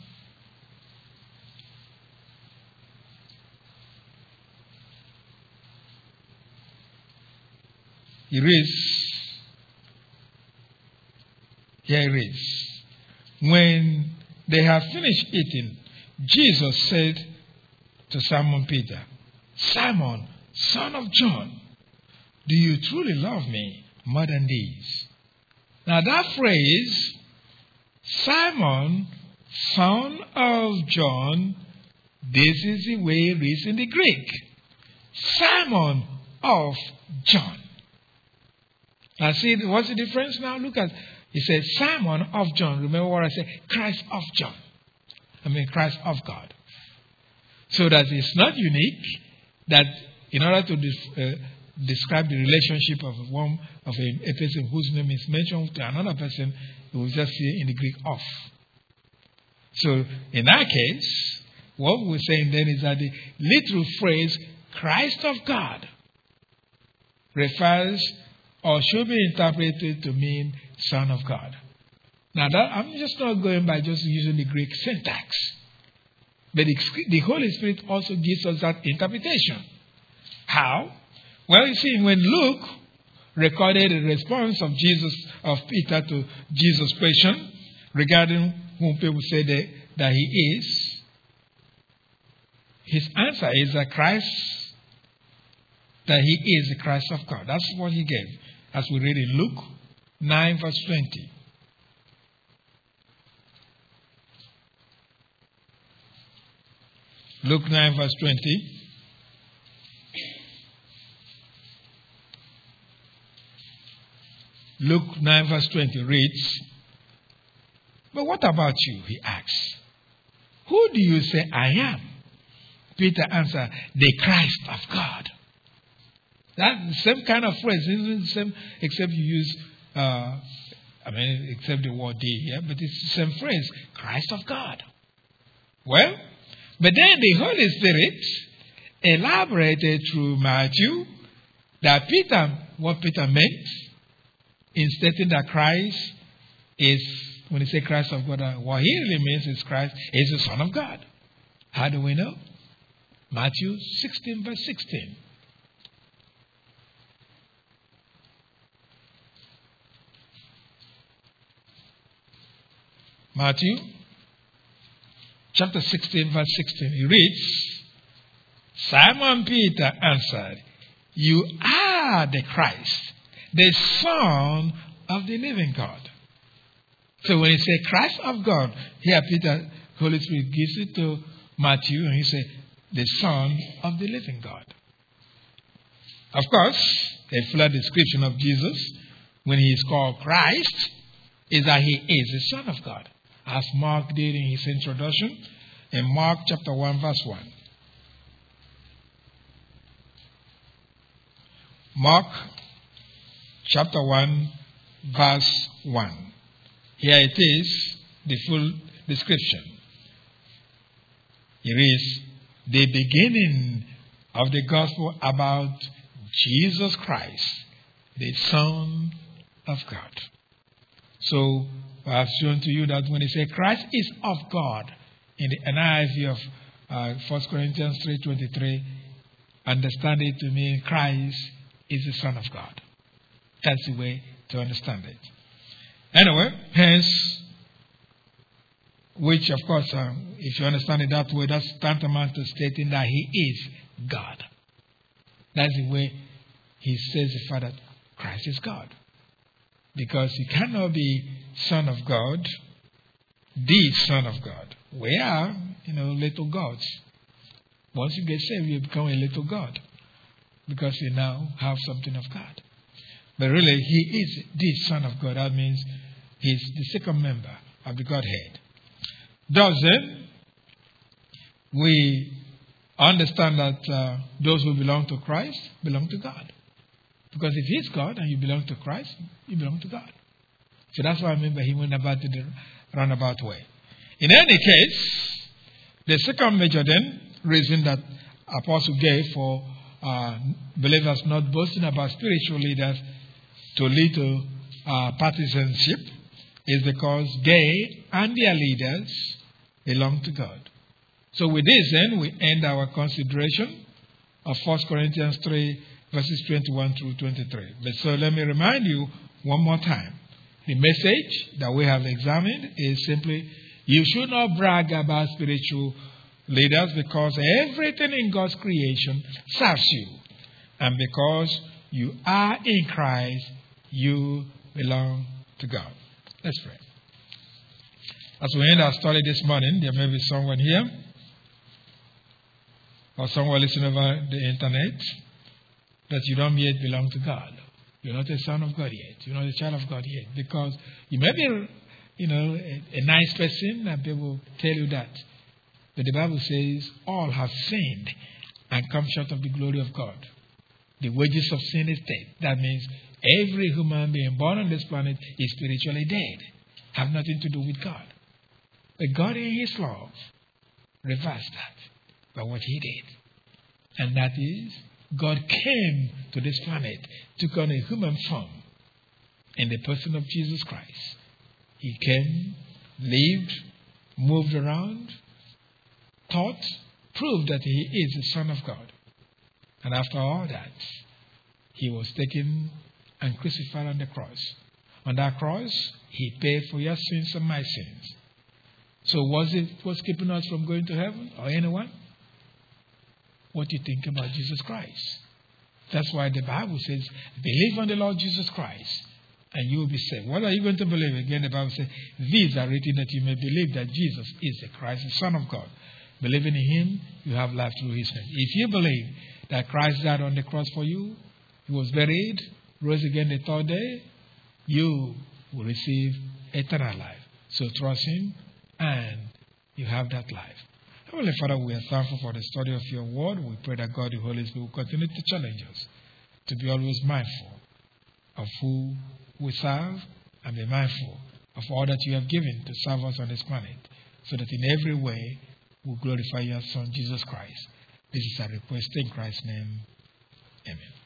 He reads, here it is. When they have finished eating, Jesus said to Simon Peter, Simon, son of John, do you truly love me more than these? Now that phrase, Simon, son of John, this is the way it is in the Greek. Simon of John. Now see, what's the difference now? Look at, it says Simon of John. Remember what I said? Christ of John. I mean Christ of God. So that it's not unique that in order to uh, describe the relationship of one of a, a person whose name is mentioned to another person, you will just see in the Greek of. So in that case, what we're saying then is that the literal phrase Christ of God refers or should be interpreted to mean Son of God. Now that I'm just not going by just using the Greek syntax. But the, the Holy Spirit also gives us that interpretation. How? Well, you see, when Luke recorded the response of Jesus, of Peter to Jesus' question regarding whom people say that, that he is, his answer is that Christ, that he is the Christ of God. That's what he gave, as we read in Luke nine, verse twenty. Luke nine, verse twenty. Luke nine, verse twenty reads, but what about you? He asks. Who do you say I am? Peter answered, the Christ of God. That's the same kind of phrase, isn't it? The same, except you use, uh, I mean, except the word the here, but it's the same phrase, Christ of God. Well, but then the Holy Spirit elaborated through Matthew that Peter, what Peter meant in stating that Christ is, when he say Christ of God, what he really means is Christ is the Son of God. How do we know? Matthew sixteen, verse sixteen. Matthew chapter sixteen, verse sixteen. He reads, Simon Peter answered, you are the Christ, the Son of the living God. So when he said Christ of God, here Peter, Holy Spirit gives it to Matthew, and he said, the Son of the living God. Of course, a fuller description of Jesus, when he is called Christ, is that he is the Son of God, as Mark did in his introduction in Mark chapter one, verse one. Mark chapter one, verse one. Here it is, the full description. It is the beginning of the gospel about Jesus Christ, the Son of God. So I have shown to you that when they say Christ is of God, in the N I V of uh, First Corinthians three twenty-three, understand it to mean Christ is the Son of God. That's the way to understand it. Anyway, hence, which of course, uh, if you understand it that way, that's tantamount to stating that He is God. That's the way He says the fact that Christ is God. Because you cannot be Son of God, the Son of God. We are, you know, little gods. Once you get saved, you become a little God. Because you now have something of God. But really, He is the Son of God. That means He's the second member of the Godhead. Thus then, we understand that uh, those who belong to Christ belong to God. Because if He's God and you belong to Christ, you belong to God. So that's why I remember He went about it the roundabout way. In any case, the second major then reason that Apostle gave for uh, believers not boasting about spiritual leaders to lead to uh, partisanship is because they and their leaders belong to God. So with this then, we end our consideration of First Corinthians three, verses twenty-one through twenty-three. But so let me remind you one more time. The message that we have examined is simply, you should not brag about spiritual leaders because everything in God's creation serves you. And because you are in Christ, you belong to God. Let's pray. As we end our study this morning, there may be someone here or someone listening over the internet that you don't yet belong to God. You're not a son of God yet. You're not a child of God yet. Because you may be, you know, a, a nice person and people tell you that. But the Bible says all have sinned and come short of the glory of God. The wages of sin is death. That means every human being born on this planet is spiritually dead. Have nothing to do with God. But God in His love reversed that by what He did. And that is, God came to this planet, took on a human form in the person of Jesus Christ. He came, lived, moved around, taught, proved that He is the Son of God. And after all that, He was taken and crucified on the cross. On that cross, He paid for your sins and my sins. So was it what's keeping us from going to heaven or anyone? What do you think about Jesus Christ? That's why the Bible says, believe on the Lord Jesus Christ and you will be saved. What are you going to believe? Again, the Bible says, these are written that you may believe that Jesus is the Christ, the Son of God. Believing in Him, you have life through His name. If you believe that Christ died on the cross for you, He was buried, rose again the third day, you will receive eternal life. So trust Him and you have that life. Heavenly Father, we are thankful for the study of your word. We pray that God, the Holy Spirit, will continue to challenge us to be always mindful of who we serve and be mindful of all that you have given to serve us on this planet, so that in every way we glorify your Son, Jesus Christ. This is our request in Christ's name. Amen.